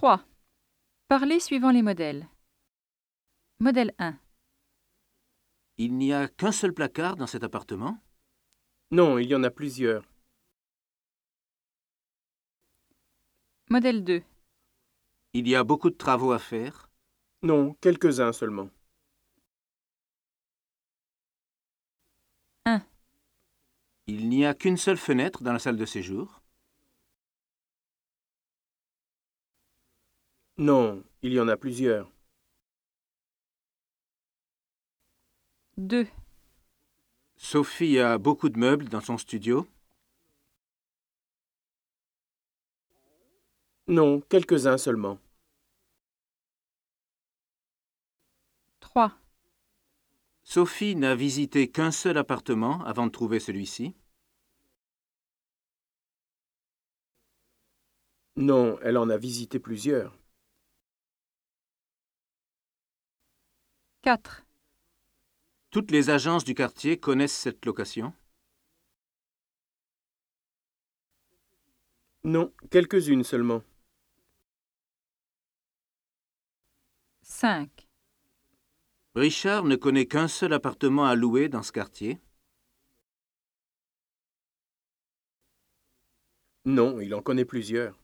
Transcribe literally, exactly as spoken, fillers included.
trois. Parlez suivant les modèles. Modèle un. Il n'y a qu'un seul placard dans cet appartement? Non, il y en a plusieurs. Modèle deux. Il y a beaucoup de travaux à faire? Non, quelques-uns seulement. un. Il n'y a qu'une seule fenêtre dans la salle de séjour? Non, il y en a plusieurs. deux. Sophie a beaucoup de meubles dans son studio? Non, quelques-uns seulement. trois. Sophie n'a visité qu'un seul appartement avant de trouver celui-ci? Non, elle en a visité plusieurs. quatre. Toutes les agences du quartier connaissent cette location? Non, quelques-unes seulement. cinq. Richard ne connaît qu'un seul appartement à louer dans ce quartier? Non, il en connaît plusieurs.